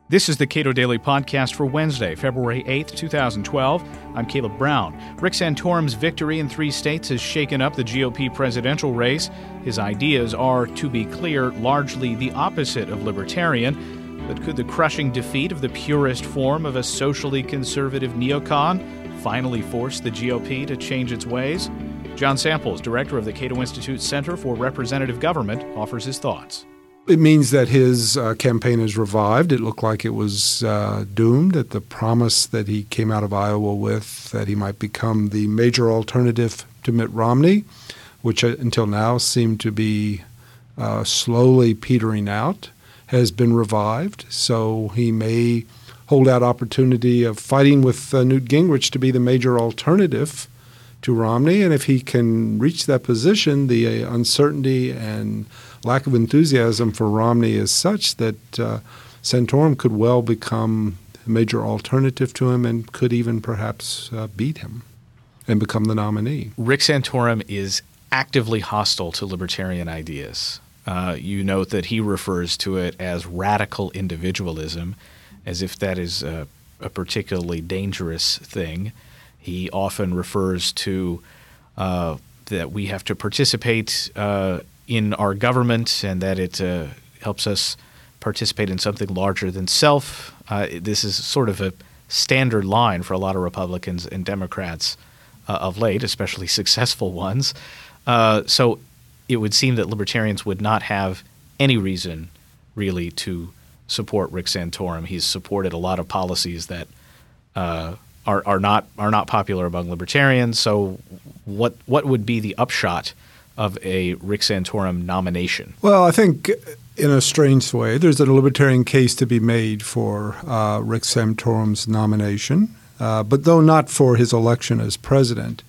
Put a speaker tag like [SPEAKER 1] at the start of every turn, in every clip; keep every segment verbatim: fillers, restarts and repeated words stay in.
[SPEAKER 1] This is the Cato Daily Podcast for Wednesday, February eighth, twenty twelve. I'm Caleb Brown. Rick Santorum's victory in three states has shaken up the G O P presidential race. His ideas are, to be clear, largely the opposite of libertarian. But could the crushing defeat of the purest form of a socially conservative neocon finally force the G O P to change its ways? John Samples, director of the Cato Institute Center for Representative Government, offers his thoughts.
[SPEAKER 2] It means that his uh, campaign is revived. It looked like it was uh, doomed, that the promise that he came out of Iowa with, that he might become the major alternative to Mitt Romney, which uh, until now seemed to be uh, slowly petering out, has been revived. So he may hold out opportunity of fighting with uh, Newt Gingrich to be the major alternative to Romney. And if he can reach that position, the uh, uncertainty and lack of enthusiasm for Romney is such that uh, Santorum could well become a major alternative to him and could even perhaps uh, beat him and become the nominee.
[SPEAKER 1] Rick Santorum is actively hostile to libertarian ideas. Uh, you note that he refers to it as radical individualism, as if that is a, a particularly dangerous thing. He often refers to uh, that we have to participate uh, in our government and that it uh, helps us participate in something larger than self. Uh, this is sort of a standard line for a lot of Republicans and Democrats uh, of late, especially successful ones. Uh, so it would seem that libertarians would not have any reason really to support Rick Santorum. He's supported a lot of policies that uh, are, are not are not popular among libertarians. So what what would be the upshot of a Rick Santorum nomination?
[SPEAKER 2] Well, I think in a strange way, there's a libertarian case to be made for uh, Rick Santorum's nomination, uh, but though not for his election as president.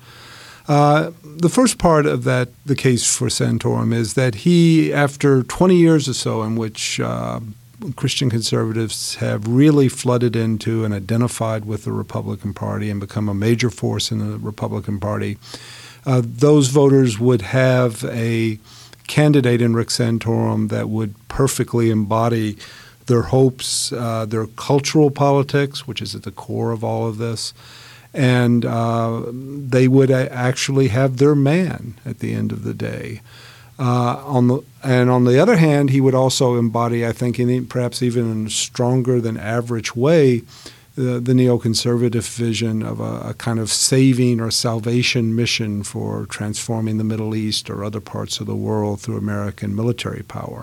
[SPEAKER 2] Uh, the first part of that, the case for Santorum, is that he, after twenty years or so in which uh, Christian conservatives have really flooded into and identified with the Republican Party and become a major force in the Republican Party, Uh, those voters would have a candidate in Rick Santorum that would perfectly embody their hopes, uh, their cultural politics, which is at the core of all of this, and uh, they would a- actually have their man at the end of the day. Uh, on the and on the other hand, he would also embody, I think, in perhaps even in a stronger than average way, The, the neoconservative vision of a, a kind of saving or salvation mission for transforming the Middle East or other parts of the world through American military power.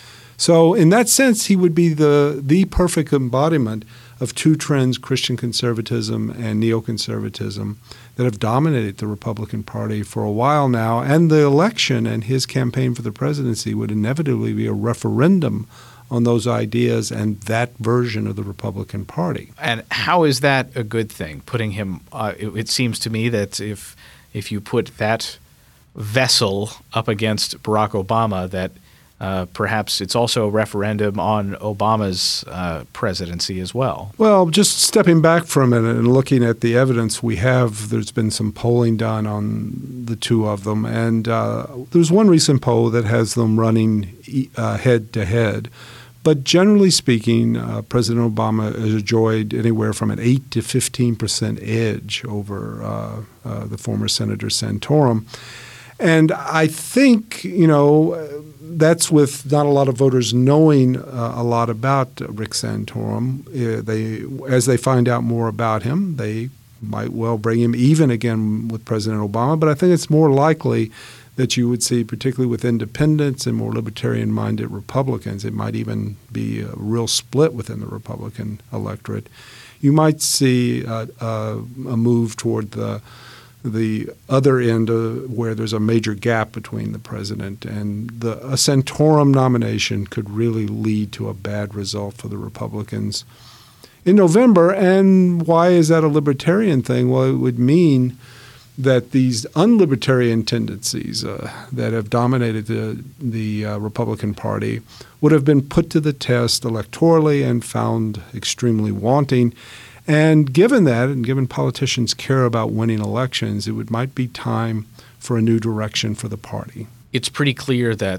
[SPEAKER 2] So in that sense, he would be the, the perfect embodiment of two trends, Christian conservatism and neoconservatism, that have dominated the Republican Party for a while now. And the election and his campaign for the presidency would inevitably be a referendum on those ideas and that version of the Republican Party.
[SPEAKER 1] And how is that a good thing? Putting him, uh, it, it seems to me that if if you put that vessel up against Barack Obama, that uh, perhaps it's also a referendum on Obama's uh, presidency as well.
[SPEAKER 2] Well, just stepping back for a minute and looking at the evidence we have, there's been some polling done on the two of them, and uh, there's one recent poll that has them running uh, head to head. But generally speaking, uh, President Obama has enjoyed anywhere from an eight to fifteen percent edge over uh, uh, the former Senator Santorum. And I think, you know, that's with not a lot of voters knowing uh, a lot about Rick Santorum. Uh, they, as they find out more about him, they might well bring him even again with President Obama. But I think it's more likely that you would see, particularly with independents and more libertarian-minded Republicans, it might even be a real split within the Republican electorate. You might see uh, uh, a move toward the the other end uh, where there's a major gap between the president and the a Santorum nomination could really lead to a bad result for the Republicans in November. And why is that a libertarian thing? Well, it would mean that these unlibertarian tendencies uh, that have dominated the, the uh, Republican Party would have been put to the test electorally and found extremely wanting. And given that, and given politicians care about winning elections, it would might be time for a new direction for the party.
[SPEAKER 1] It's pretty clear that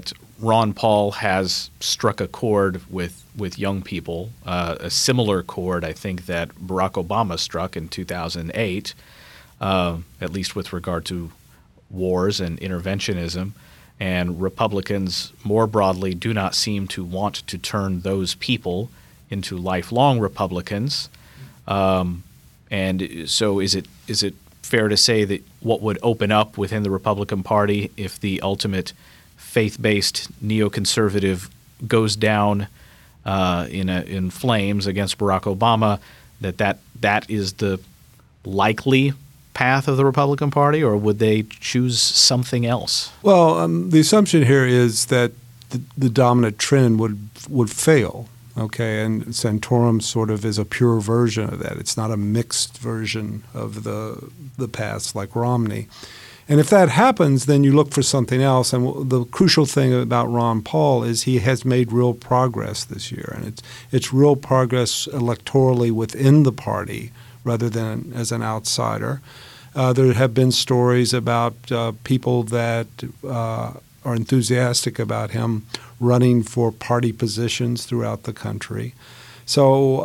[SPEAKER 1] Ron Paul has struck a chord with, with young people, uh, a similar chord, I think, that Barack Obama struck in two thousand eight, uh, at least with regard to wars and interventionism. And Republicans more broadly do not seem to want to turn those people into lifelong Republicans. Um, and so is it is it fair to say that what would open up within the Republican Party if the ultimate faith-based neoconservative goes down uh, in a, in flames against Barack Obama, that, that that is the likely path of the Republican Party, or would they choose something else?
[SPEAKER 2] Well, um, the assumption here is that the, the dominant trend would would fail. Okay, and Santorum sort of is a pure version of that. It's not a mixed version of the the past like Romney. And if that happens, then you look for something else. And the crucial thing about Ron Paul is he has made real progress this year, and it's it's real progress electorally within the party rather than as an outsider. Uh, there have been stories about uh, people that uh, are enthusiastic about him running for party positions throughout the country. So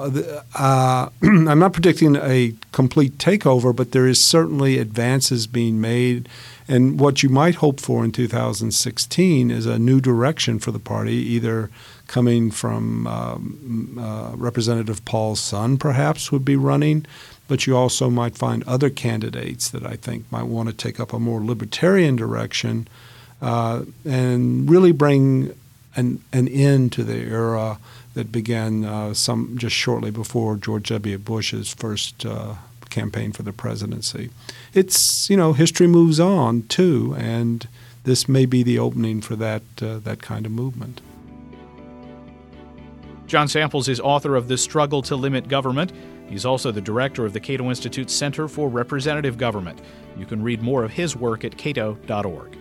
[SPEAKER 2] uh, I'm not predicting a complete takeover, but there is certainly advances being made. And what you might hope for in two thousand sixteen is a new direction for the party, either coming from um, uh, Representative Paul's son, perhaps, would be running. But you also might find other candidates that I think might want to take up a more libertarian direction uh, and really bring an, an end to the era that began uh, some just shortly before George W. Bush's first uh, campaign for the presidency. It's, you know, history moves on too, and this may be the opening for that uh, that kind of movement.
[SPEAKER 1] John Samples is author of The Struggle to Limit Government. He's also the director of the Cato Institute Center for Representative Government. You can read more of his work at cato dot org.